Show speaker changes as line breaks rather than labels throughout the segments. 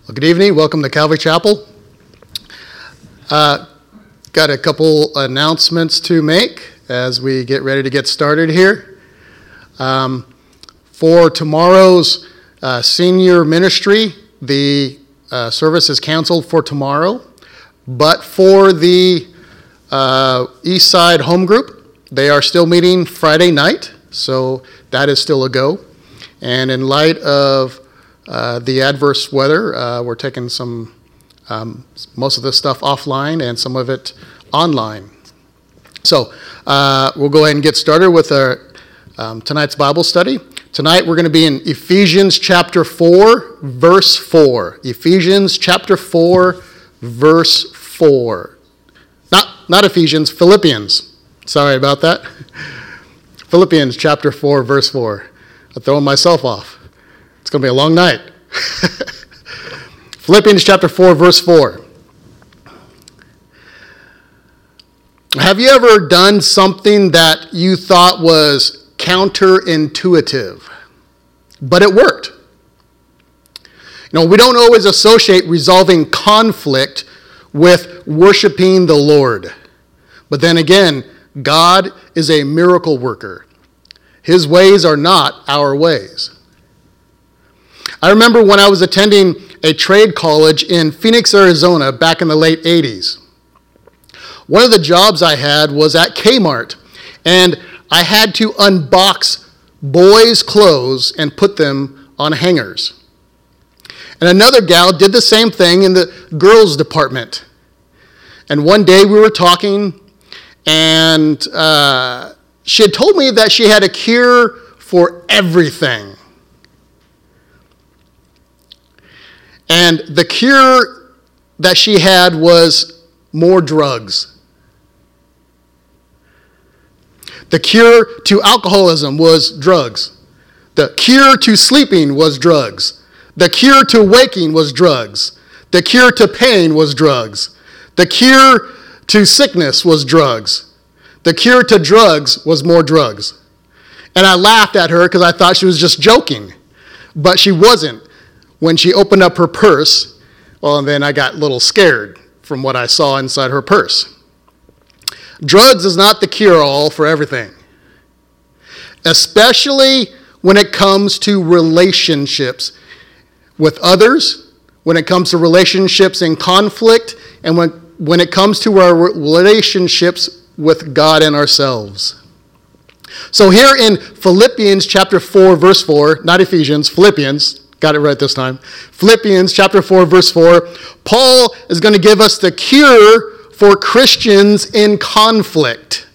Well, good evening. Welcome to Calvary Chapel. Got a couple announcements to make as we get ready to get started here. For tomorrow's senior ministry, the service is canceled for tomorrow. But for the East Side Home Group, they are still meeting Friday night, so that is still a go. And in light of the adverse weather, we're taking some most of this stuff offline and some of it online. So we'll go ahead and get started with our tonight's Bible study. Tonight we're going to be in Ephesians chapter 4, verse 4. Ephesians chapter 4, verse 4. Not Ephesians, Philippians. Sorry about that. Philippians chapter 4, verse 4. I'm throwing myself off. It's going to be a long night. Philippians chapter 4, verse 4. Have you ever done something that you thought was counterintuitive, but it worked? You know, we don't always associate resolving conflict with worshiping the Lord. But then again, God is a miracle worker. His ways are not our ways. I remember when I was attending a trade college in Phoenix, Arizona, back in the late 80s. One of the jobs I had was at Kmart, and I had to unbox boys' clothes and put them on hangers. And another gal did the same thing in the girls' department. And one day we were talking, and she had told me that she had a cure for everything. And the cure that she had was more drugs. The cure to alcoholism was drugs. The cure to sleeping was drugs. The cure to waking was drugs. The cure to pain was drugs. The cure to sickness was drugs. The cure to drugs was more drugs. And I laughed at her because I thought she was just joking. But she wasn't. When she opened up her purse, well, and then I got a little scared from what I saw inside her purse. Drugs is not the cure-all for everything, especially when it comes to relationships with others, when it comes to relationships in conflict, and when it comes to our relationships with God and ourselves. So here in Philippians chapter 4, verse 4, not Ephesians, Philippians, got it right this time. Philippians chapter 4, verse 4. Paul is going to give us the cure for Christians in conflict.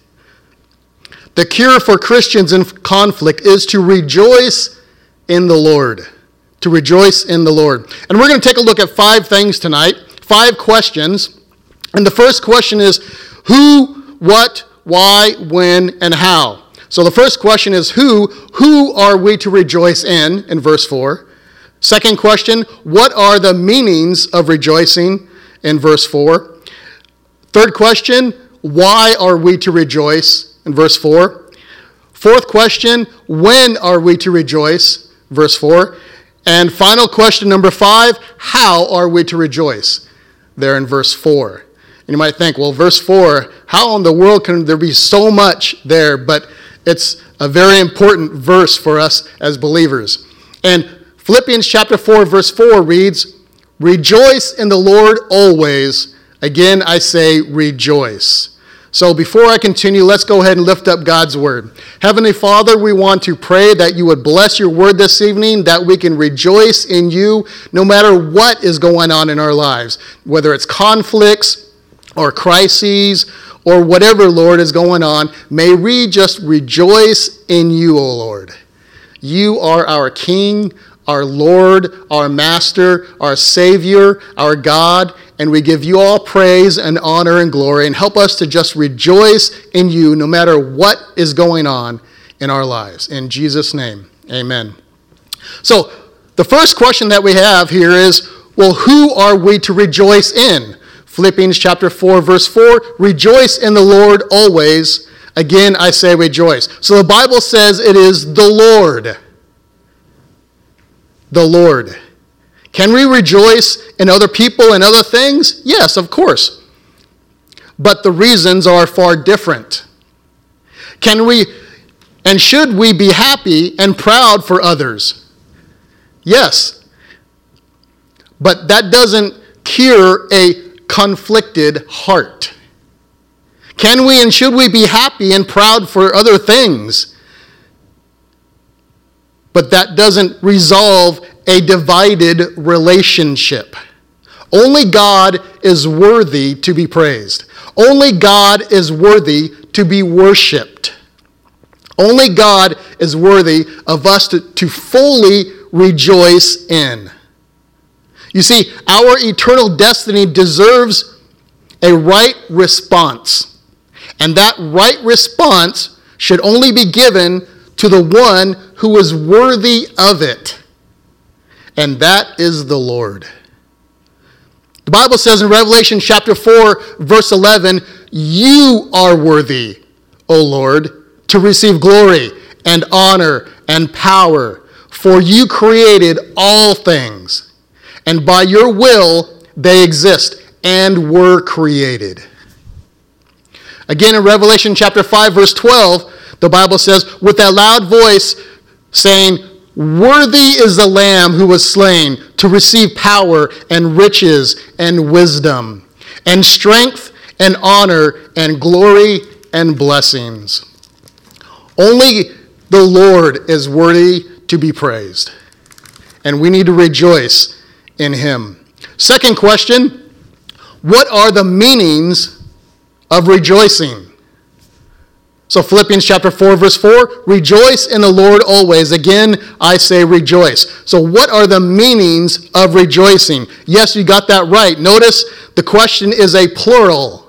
The cure for Christians in conflict is to rejoice in the Lord. To rejoice in the Lord. And we're going to take a look at 5 things tonight. 5 questions. And the first question is who, what, why, when, and how. So the first question is who are we to rejoice in verse 4. Second question, what are the meanings of rejoicing in verse 4? Third question, why are we to rejoice in verse 4? Fourth question, when are we to rejoice? Verse 4. And final question number 5, how are we to rejoice? There in verse 4. And you might think, well, verse 4, how in the world can there be so much there? But it's a very important verse for us as believers. And Philippians chapter 4, verse 4 reads, rejoice in the Lord always. Again, I say rejoice. So before I continue, let's go ahead and lift up God's word. Heavenly Father, we want to pray that you would bless your word this evening, that we can rejoice in you no matter what is going on in our lives, whether it's conflicts or crises or whatever, Lord, is going on. May we just rejoice in you, O Lord. You are our King, our Lord, our Master, our Savior, our God, and we give you all praise and honor and glory, and help us to just rejoice in you no matter what is going on in our lives. In Jesus' name, amen. So the first question that we have here is, well, who are we to rejoice in? Philippians chapter 4, verse 4, rejoice in the Lord always. Again, I say rejoice. So the Bible says it is the Lord. The Lord. Can we rejoice in other people and other things? Yes, of course. But the reasons are far different. Can we and should we be happy and proud for others? Yes. But that doesn't cure a conflicted heart. Can we and should we be happy and proud for other things? But that doesn't resolve a divided relationship. Only God is worthy to be praised. Only God is worthy to be worshiped. Only God is worthy of us to fully rejoice in. You see, our eternal destiny deserves a right response. And that right response should only be given to the one who is worthy of it. And that is the Lord. The Bible says in Revelation chapter 4, verse 11, "You are worthy, O Lord, to receive glory and honor and power, for you created all things, and by your will they exist and were created." Again, in Revelation chapter 5, verse 12, the Bible says, with a loud voice saying, "Worthy is the Lamb who was slain to receive power and riches and wisdom and strength and honor and glory and blessings." Only the Lord is worthy to be praised, and we need to rejoice in him. Second question, what are the meanings of rejoicing? So Philippians chapter 4, verse 4, "Rejoice in the Lord always. Again, I say rejoice." So what are the meanings of rejoicing? Yes, you got that right. Notice the question is a plural.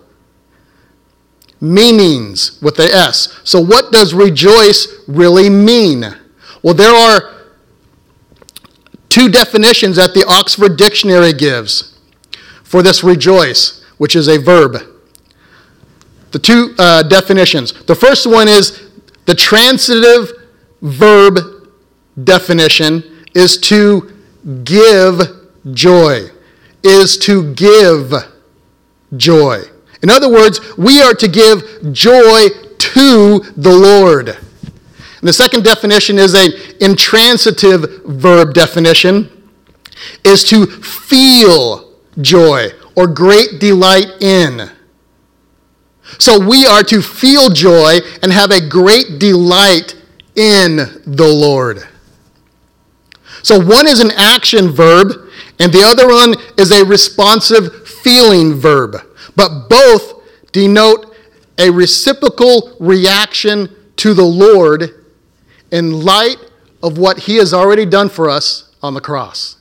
Meanings with the S. So what does rejoice really mean? Well, there are two definitions that the Oxford Dictionary gives for this rejoice, which is a verb. The two definitions. The first one is the transitive verb definition is to give joy. Is to give joy. In other words, we are to give joy to the Lord. And the second definition is an intransitive verb definition, is to feel joy or great delight in. So we are to feel joy and have a great delight in the Lord. So one is an action verb, and the other one is a responsive feeling verb. But both denote a reciprocal reaction to the Lord in light of what he has already done for us on the cross.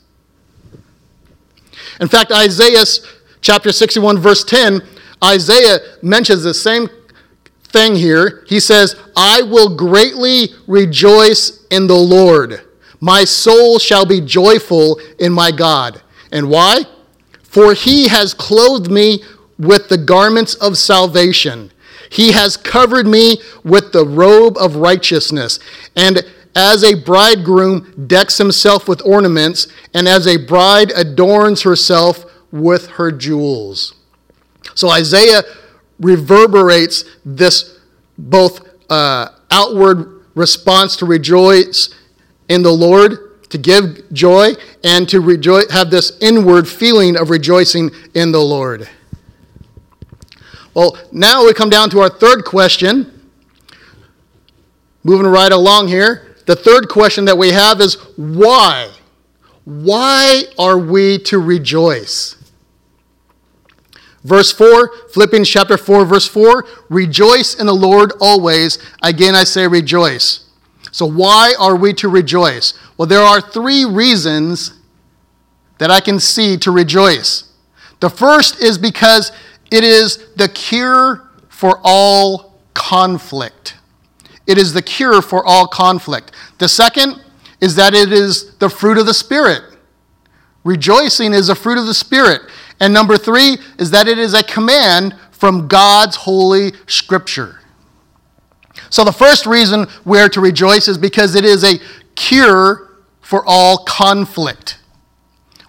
In fact, Isaiah chapter 61, verse 10, Isaiah mentions the same thing here. He says, "I will greatly rejoice in the Lord. My soul shall be joyful in my God." And why? "For he has clothed me with the garments of salvation. He has covered me with the robe of righteousness. And as a bridegroom decks himself with ornaments, and as a bride adorns herself with her jewels." So Isaiah reverberates this both outward response to rejoice in the Lord, to give joy, and to have this inward feeling of rejoicing in the Lord. Well, now we come down to our third question. Moving right along here. The third question that we have is why? Why are we to rejoice? Verse 4, Philippians chapter 4, verse 4, "Rejoice in the Lord always. Again, I say rejoice." So why are we to rejoice? Well, there are three reasons that I can see to rejoice. The first is because it is the cure for all conflict. It is the cure for all conflict. The second is that it is the fruit of the Spirit. Rejoicing is a fruit of the Spirit. And number three is that it is a command from God's holy scripture. So the first reason we are to rejoice is because it is a cure for all conflict.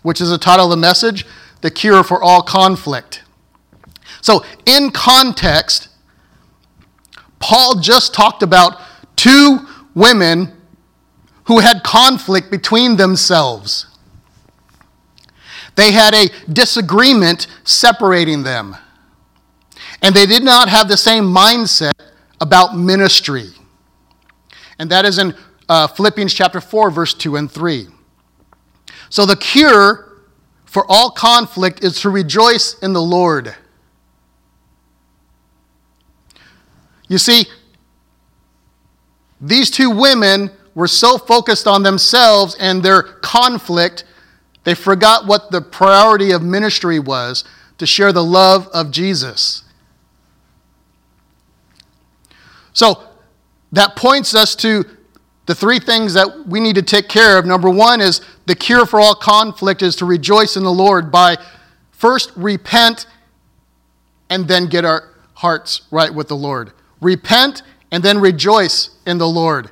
which is the title of the message, The Cure for All Conflict. So in context, Paul just talked about two women who had conflict between themselves. They had a disagreement separating them. And they did not have the same mindset about ministry. And that is in Philippians chapter 4, verse 2 and 3. So the cure for all conflict is to rejoice in the Lord. You see, these two women were so focused on themselves and their conflict, they forgot what the priority of ministry was, to share the love of Jesus. So that points us to the three things that we need to take care of. Number one is the cure for all conflict is to rejoice in the Lord by first repent and then get our hearts right with the Lord. Repent and then rejoice in the Lord.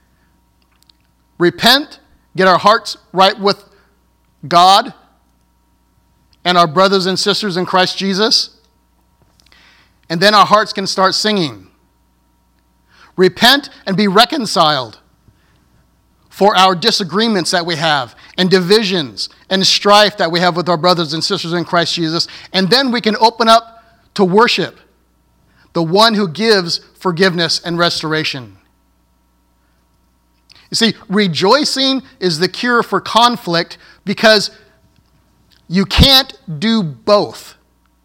Repent, get our hearts right with God and our brothers and sisters in Christ Jesus, and then our hearts can start singing. Repent and be reconciled for our disagreements that we have and divisions and strife that we have with our brothers and sisters in Christ Jesus, and then we can open up to worship the one who gives forgiveness and restoration. You see, rejoicing is the cure for conflict because you can't do both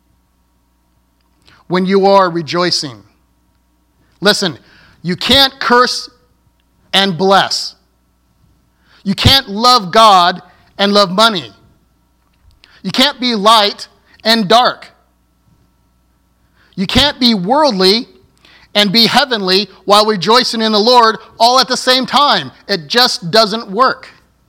when you are rejoicing. Listen, you can't curse and bless. You can't love God and love money. You can't be light and dark. You can't be worldly and be heavenly while rejoicing in the Lord all at the same time. It just doesn't work.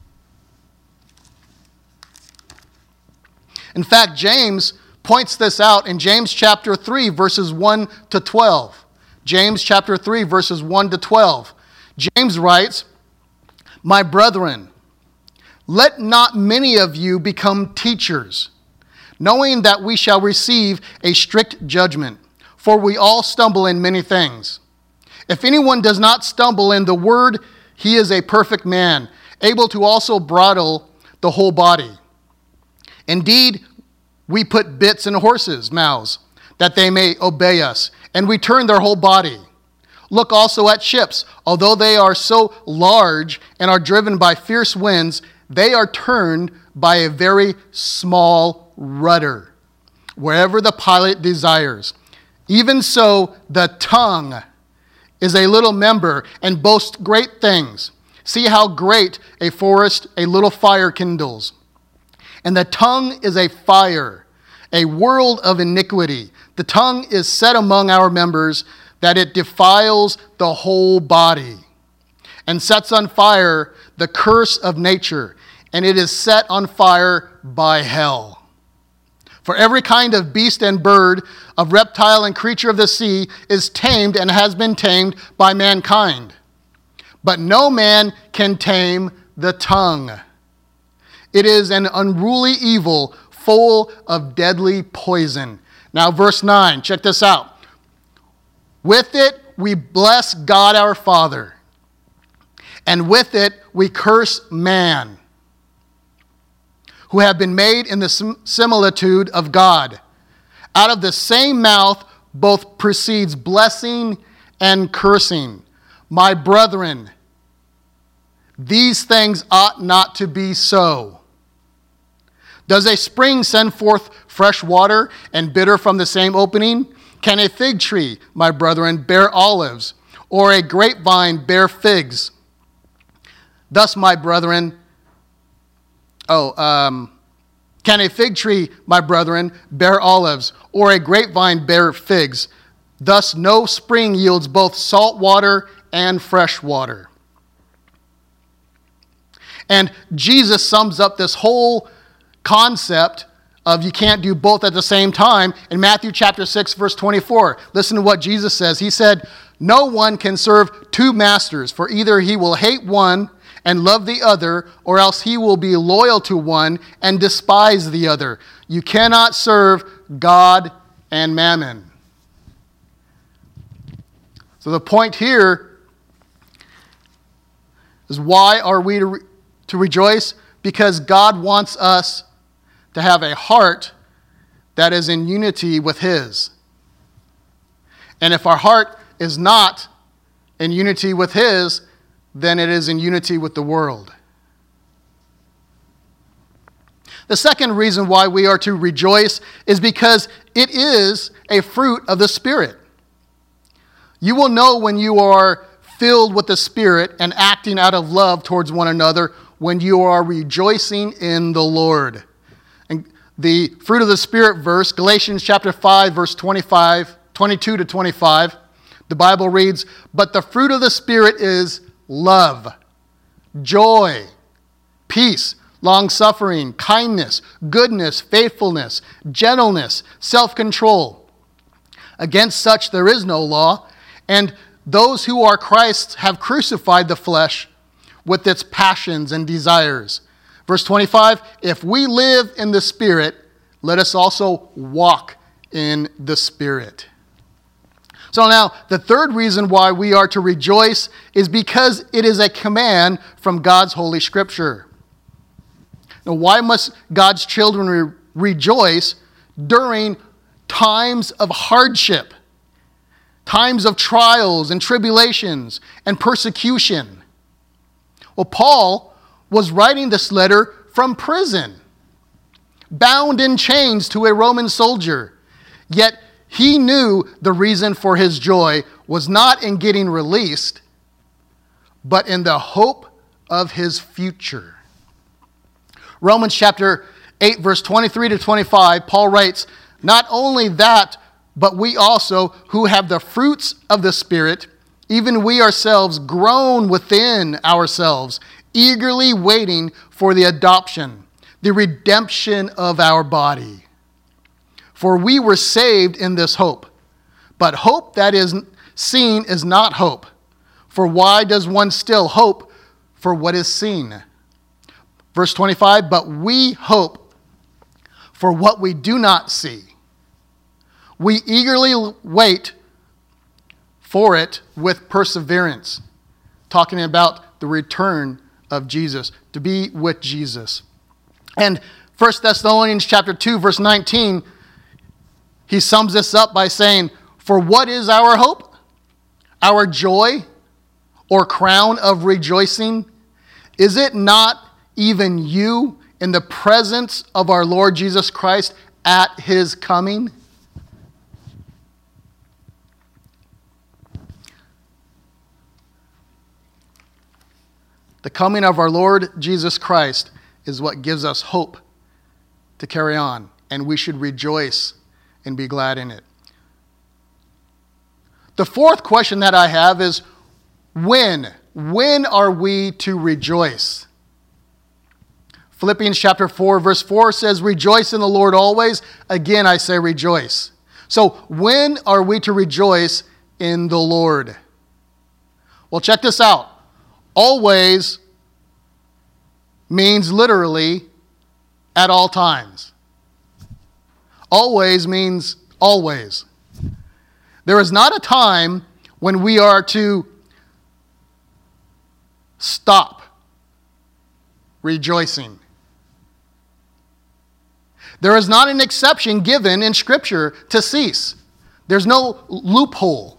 In fact, James points this out in James chapter 3, verses 1 to 12. James chapter 3, verses 1 to 12. James writes, "My brethren, let not many of you become teachers, knowing that we shall receive a strict judgment. For we all stumble in many things. If anyone does not stumble in the word, he is a perfect man, able to also bridle the whole body. Indeed, we put bits in horses' mouths, that they may obey us, and we turn their whole body. Look also at ships. Although they are so large and are driven by fierce winds, they are turned by a very small rudder, wherever the pilot desires. Even so, the tongue is a little member and boasts great things. See how great a forest a little fire kindles. And the tongue is a fire, a world of iniquity. The tongue is set among our members, that it defiles the whole body, and sets on fire the curse of nature, and it is set on fire by hell. For every kind of beast and bird, of reptile and creature of the sea is tamed and has been tamed by mankind. But no man can tame the tongue. It is an unruly evil, full of deadly poison." Now verse 9, check this out. "With it we bless God our Father, and with it we curse man, who have been made in the similitude of God. Out of the same mouth both proceeds blessing and cursing. My brethren, these things ought not to be so. Does a spring send forth fresh water and bitter from the same opening? Can a fig tree, my brethren, bear olives, or a grapevine bear figs? Thus, my brethren, can a fig tree, my brethren, bear olives, or a grapevine bear figs? Thus no spring yields both salt water and fresh water." And Jesus sums up this whole concept of you can't do both at the same time in Matthew chapter 6, verse 24. Listen to what Jesus says. He said, "No one can serve two masters, for either he will hate one and love the other, or else he will be loyal to one and despise the other. You cannot serve God and mammon. So the point here is, why are we to rejoice? Because God wants us to have a heart that is in unity with His. And if our heart is not in unity with His, then it is in unity with the world. The second reason why we are to rejoice is because it is a fruit of the Spirit. You will know when you are filled with the Spirit and acting out of love towards one another when you are rejoicing in the Lord. And the fruit of the Spirit verse, Galatians chapter 5, verse 22 to 25, the Bible reads, "But the fruit of the Spirit is love, joy, peace, long-suffering, kindness, goodness, faithfulness, gentleness, self-control. Against such there is no law, and those who are Christ's have crucified the flesh with its passions and desires." Verse 25, "If we live in the Spirit, let us also walk in the Spirit." So now, the third reason why we are to rejoice is because it is a command from God's Holy Scripture. Now, why must God's children rejoice during times of hardship, times of trials and tribulations and persecution? Well, Paul was writing this letter from prison, bound in chains to a Roman soldier, yet he knew the reason for his joy was not in getting released, but in the hope of his future. Romans chapter 8, verse 23 to 25, Paul writes, "Not only that, but we also, who have the fruits of the Spirit, even we ourselves groan within ourselves, eagerly waiting for the adoption, the redemption of our body. For we were saved in this hope. But hope that is seen is not hope. For why does one still hope for what is seen?" Verse 25, "But we hope for what we do not see. We eagerly wait for it with perseverance." Talking about the return of Jesus, to be with Jesus. And 1 Thessalonians chapter 2, verse 19, he sums this up by saying, "For what is our hope? Our joy or crown of rejoicing? Is it not even you in the presence of our Lord Jesus Christ at His coming?" The coming of our Lord Jesus Christ is what gives us hope to carry on, and we should rejoice and be glad in it. The fourth question that I have is, when? When are we to rejoice? Philippians chapter 4, verse 4 says, "Rejoice in the Lord always. Again, I say rejoice." So when are we to rejoice in the Lord? Well, check this out. Always means literally at all times. Always means always. There is not a time when we are to stop rejoicing. There is not an exception given in Scripture to cease. There's no loophole.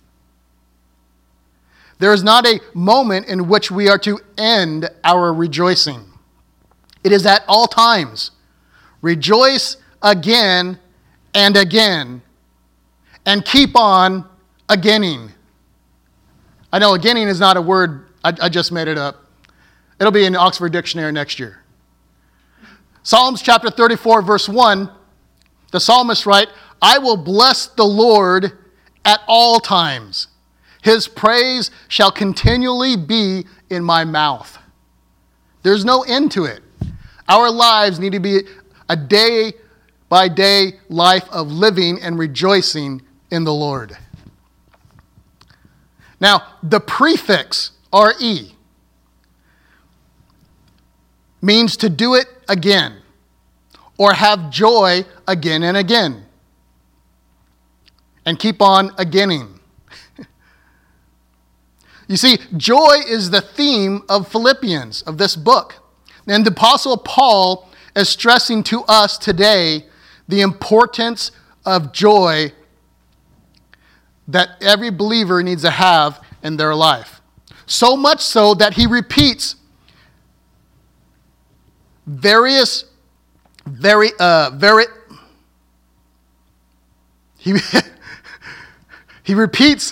There is not a moment in which we are to end our rejoicing. It is at all times. Rejoice again and again, and keep on againing. I know againing is not a word, I just made it up. It'll be in the Oxford Dictionary next year. Psalms chapter 34, verse 1, the psalmist writes, "I will bless the Lord at all times. His praise shall continually be in my mouth." There's no end to it. Our lives need to be a day-by-day life of living and rejoicing in the Lord. Now, the prefix RE means to do it again or have joy again and again. And keep on againing. You see, joy is the theme of Philippians, of this book. And the Apostle Paul is stressing to us today the importance of joy that every believer needs to have in their life. So much so that he repeats he repeats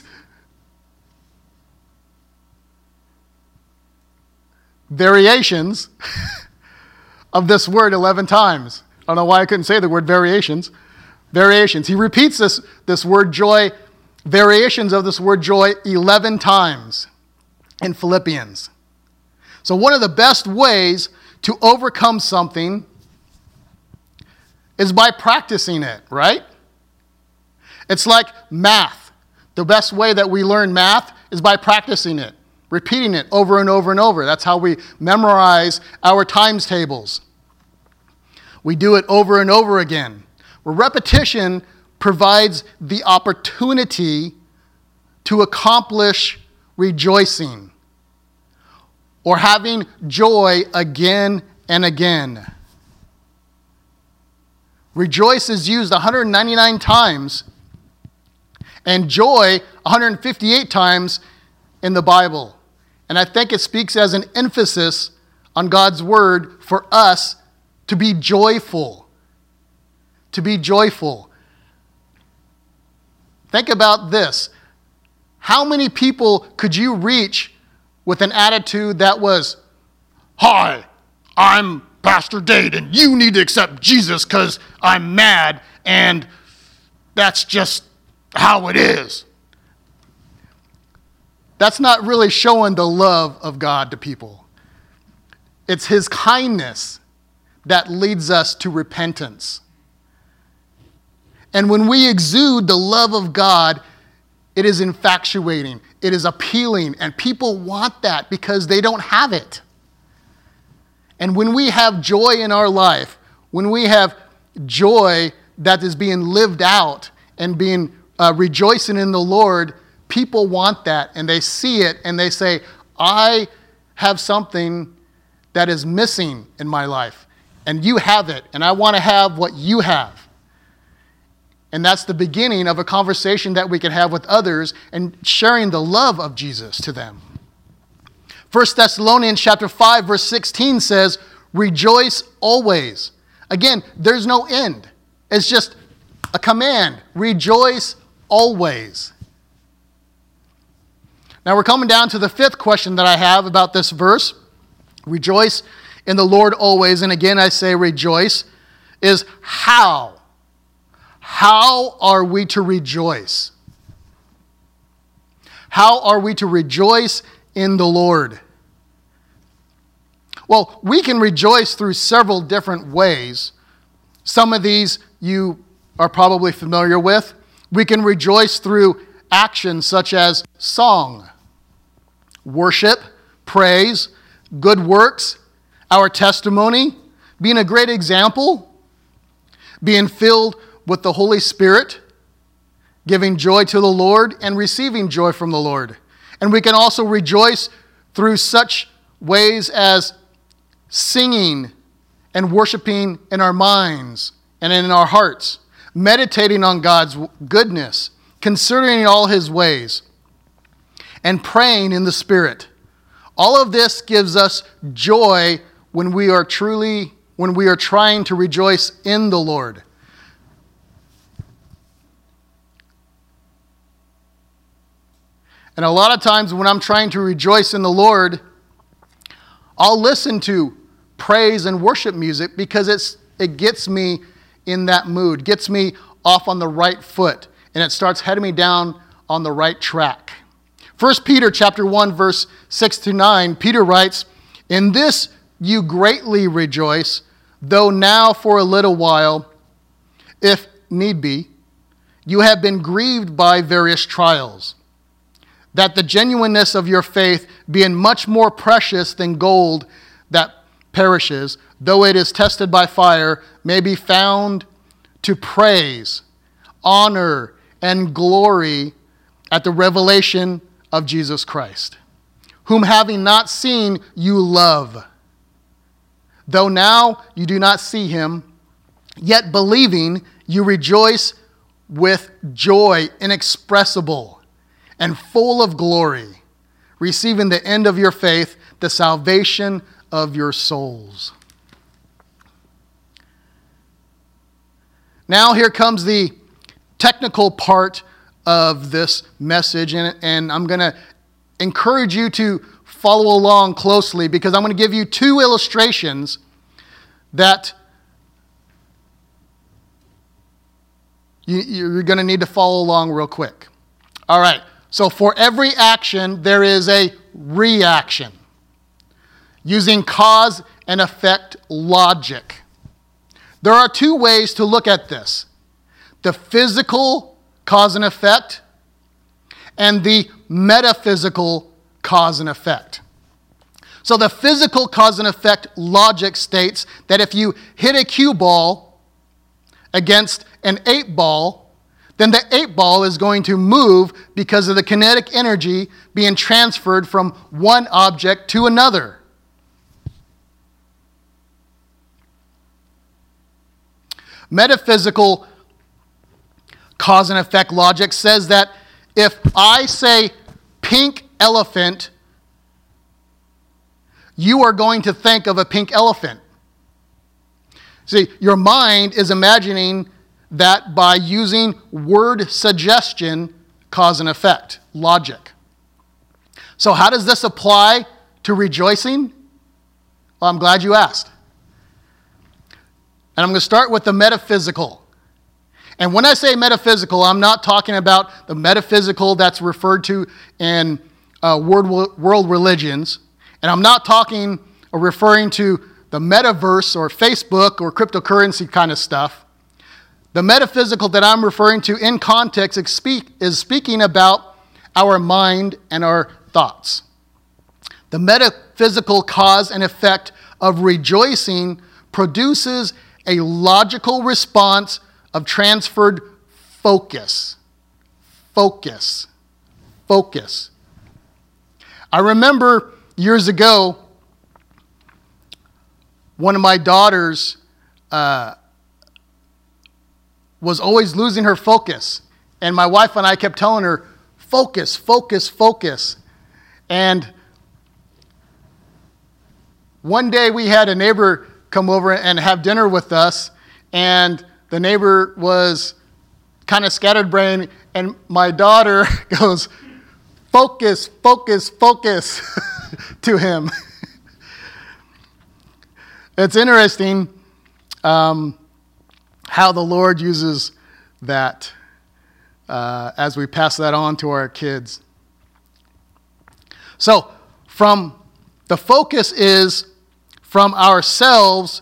variations of this word 11 times. I don't know why I couldn't say the word variations. Variations. He repeats this word joy, variations of this word joy 11 times in Philippians. So one of the best ways to overcome something is by practicing it, right? It's like math. The best way that we learn math is by practicing it, repeating it over and over and over. That's how we memorize our times tables. We do it over and over again. Where repetition provides the opportunity to accomplish rejoicing or having joy again and again. Rejoice is used 199 times and joy 158 times in the Bible. And I think it speaks as an emphasis on God's word for us to be joyful. To be joyful. Think about this. How many people could you reach with an attitude that was, "Hi, I'm Pastor Dade, and you need to accept Jesus because I'm mad, and that's just how it is"? That's not really showing the love of God to people. It's his kindness that leads us to repentance. And when we exude the love of God, it is infatuating, it is appealing, and people want that because they don't have it. And when we have joy in our life, when we have joy that is being lived out and being rejoicing in the Lord, people want that, and they see it, and they say, "I have something that is missing in my life, and you have it, and I want to have what you have." And that's the beginning of a conversation that we can have with others and sharing the love of Jesus to them. 1 Thessalonians chapter 5, verse 16 says, "Rejoice always." Again, there's no end. It's just a command. Rejoice always. Now we're coming down to the fifth question that I have about this verse. Rejoice in the Lord always. And again, I say rejoice is how. How are we to rejoice? How are we to rejoice in the Lord? Well, we can rejoice through several different ways. Some of these you are probably familiar with. We can rejoice through actions such as song, worship, praise, good works, our testimony, being a great example, being filled with the Holy Spirit, giving joy to the Lord, and receiving joy from the Lord. And we can also rejoice through such ways as singing and worshiping in our minds and in our hearts, meditating on God's goodness, considering all his ways, and praying in the Spirit. All of this gives us joy when we are trying to rejoice in the Lord. And a lot of times when I'm trying to rejoice in the Lord, I'll listen to praise and worship music because it gets me in that mood, gets me off on the right foot, and it starts heading me down on the right track. 1 Peter chapter 1, verse 6-9, Peter writes, "In this you greatly rejoice, though now for a little while, if need be, you have been grieved by various trials, that the genuineness of your faith, being much more precious than gold that perishes, though it is tested by fire, may be found to praise, honor, and glory at the revelation of Jesus Christ, whom having not seen, you love. Though now you do not see him, yet believing, you rejoice with joy inexpressible and full of glory, receiving the end of your faith, the salvation of your souls. Now here comes the technical part of this message, and I'm going to encourage you to follow along closely because I'm going to give you two illustrations that you're going to need to follow along real quick. All right, so for every action, there is a reaction using cause and effect logic. There are two ways to look at this: the physical cause and effect and the metaphysical cause and effect. So the physical cause and effect logic states that if you hit a cue ball against an 8-ball, then the 8-ball is going to move because of the kinetic energy being transferred from one object to another. Metaphysical cause and effect logic says that if I say pink elephant, you are going to think of a pink elephant. See, your mind is imagining that by using word suggestion, cause and effect logic. So how does this apply to rejoicing? Well, I'm glad you asked. And I'm going to start with the metaphysical. And when I say metaphysical, I'm not talking about the metaphysical that's referred to in world religions. And I'm not talking or referring to the metaverse or Facebook or cryptocurrency kind of stuff. The metaphysical that I'm referring to in context is speaking about our mind and our thoughts. The metaphysical cause and effect of rejoicing produces a logical response of transferred focus. Focus. Focus. I remember years ago, one of my daughters was always losing her focus. And my wife and I kept telling her, focus, focus, focus. And one day we had a neighbor come over and have dinner with us, and the neighbor was kind of scatterbrained, and my daughter goes, focus, focus, focus to him. It's interesting how the Lord uses that as we pass that on to our kids. So, the focus is from ourselves,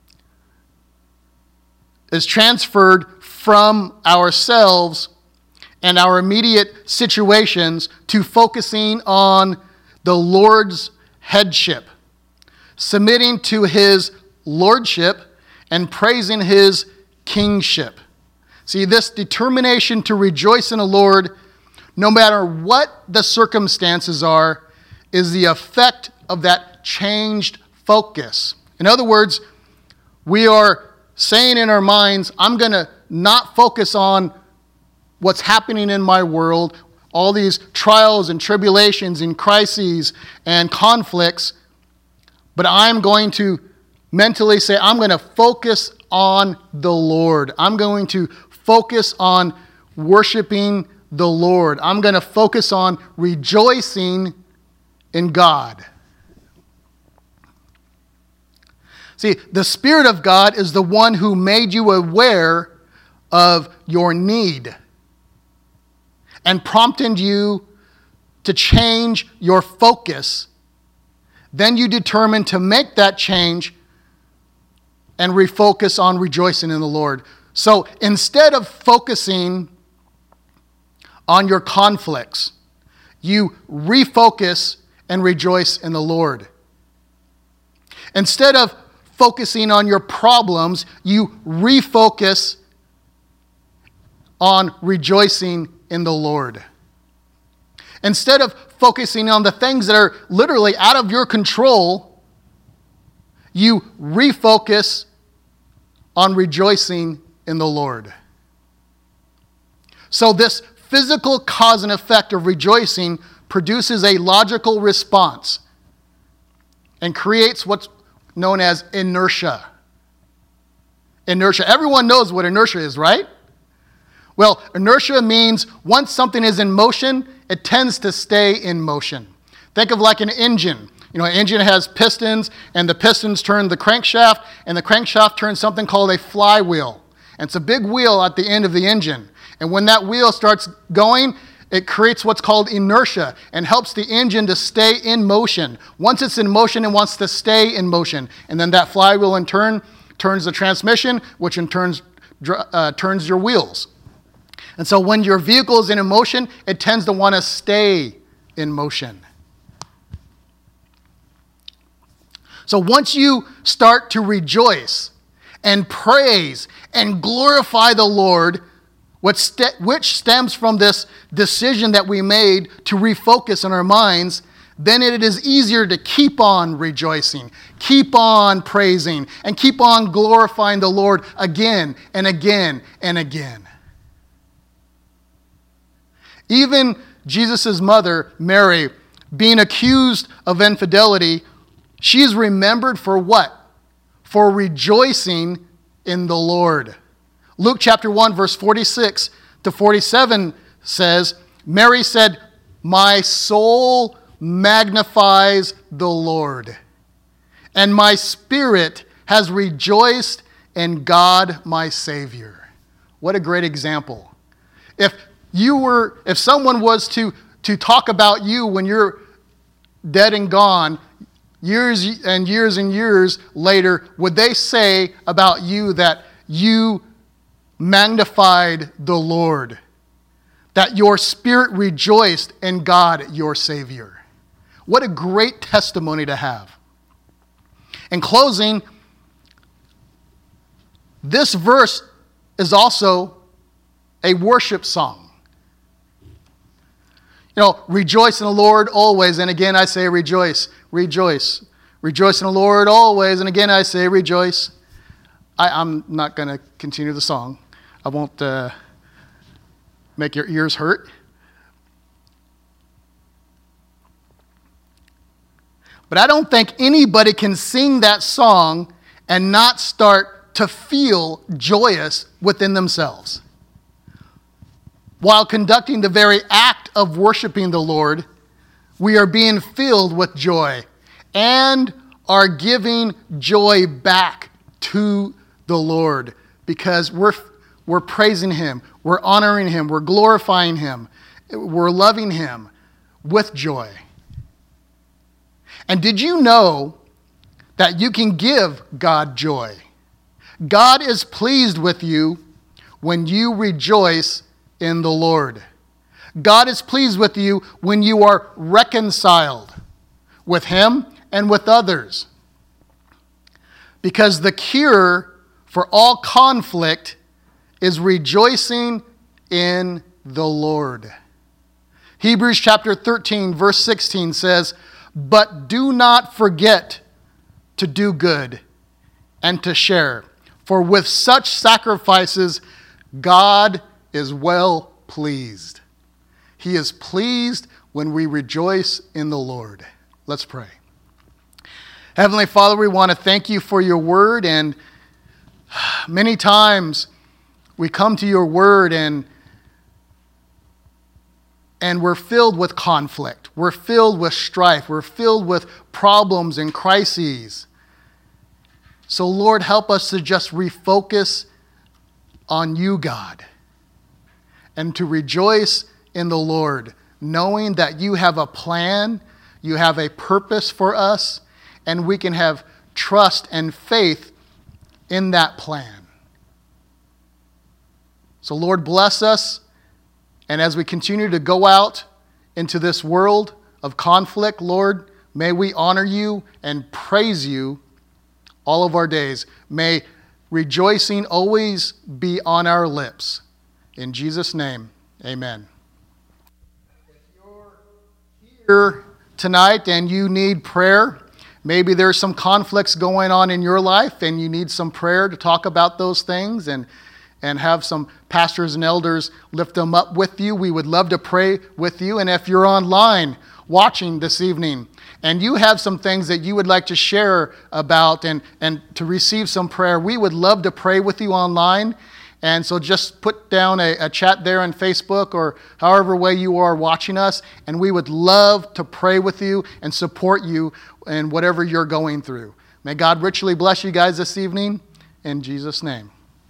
is transferred from ourselves and our immediate situations to focusing on the Lord's headship, submitting to his lordship and praising his kingship. See, this determination to rejoice in the Lord, no matter what the circumstances are, is the effect of that changed focus. In other words, we are saying in our minds, I'm going to not focus on what's happening in my world, all these trials and tribulations and crises and conflicts, but I'm going to mentally say, I'm going to focus on the Lord. I'm going to focus on worshiping the Lord. I'm going to focus on rejoicing in God. See, the Spirit of God is the one who made you aware of your need and prompted you to change your focus. Then you determine to make that change and refocus on rejoicing in the Lord. So instead of focusing on your conflicts, you refocus and rejoice in the Lord. Instead of focusing on your problems, you refocus on rejoicing in the Lord. Instead of focusing on the things that are literally out of your control, you refocus on rejoicing in the Lord. So this physical cause and effect of rejoicing produces a logical response and creates what's known as inertia. Inertia. Everyone knows what inertia is, right? Well, inertia means once something is in motion, it tends to stay in motion. Think of like an engine. An engine has pistons, and the pistons turn the crankshaft, and the crankshaft turns something called a flywheel. And it's a big wheel at the end of the engine. And when that wheel starts going, it creates what's called inertia and helps the engine to stay in motion. Once it's in motion, it wants to stay in motion. And then that flywheel in turn turns the transmission, which in turn turns your wheels. And so when your vehicle is in motion, it tends to want to stay in motion. So once you start to rejoice and praise and glorify the Lord, which stems from this decision that we made to refocus in our minds, then it is easier to keep on rejoicing, keep on praising, and keep on glorifying the Lord again and again and again. Even Jesus' mother, Mary, being accused of infidelity, she is remembered for what? For rejoicing in the Lord. Luke chapter 1, verse 46 to 47 says, Mary said, "My soul magnifies the Lord, and my spirit has rejoiced in God my Savior." What a great example. If someone was to talk about you when you're dead and gone, years and years and years later, would they say about you that you magnified the Lord, that your spirit rejoiced in God, your Savior? What a great testimony to have. In closing, this verse is also a worship song. Rejoice in the Lord always, and again I say rejoice, rejoice. Rejoice in the Lord always, and again I say rejoice. I'm not going to continue the song. I won't make your ears hurt. But I don't think anybody can sing that song and not start to feel joyous within themselves. While conducting the very act of worshiping the Lord, we are being filled with joy and are giving joy back to the Lord because we're praising Him, we're honoring Him, we're glorifying Him, we're loving Him with joy. And did you know that you can give God joy? God is pleased with you when you rejoice in the Lord. God is pleased with you when you are reconciled with Him and with others. Because the cure for all conflict is rejoicing in the Lord. Hebrews chapter 13, verse 16 says, "But do not forget to do good and to share, for with such sacrifices God is well pleased." He is pleased when we rejoice in the Lord. Let's pray. Heavenly Father, we want to thank you for your word, and many times we come to your word and we're filled with conflict. We're filled with strife. We're filled with problems and crises. So Lord, help us to just refocus on you, God, and to rejoice in the Lord, knowing that you have a plan, you have a purpose for us, and we can have trust and faith in that plan. So Lord, bless us, and as we continue to go out into this world of conflict, Lord, may we honor you and praise you all of our days. May rejoicing always be on our lips. In Jesus' name, amen. If you're here tonight and you need prayer, maybe there's some conflicts going on in your life and you need some prayer to talk about those things and have some pastors and elders lift them up with you. We would love to pray with you. And if you're online watching this evening and you have some things that you would like to share about and to receive some prayer, we would love to pray with you online. And so just put down a chat there on Facebook or however way you are watching us, and we would love to pray with you and support you in whatever you're going through. May God richly bless you guys this evening in Jesus' name.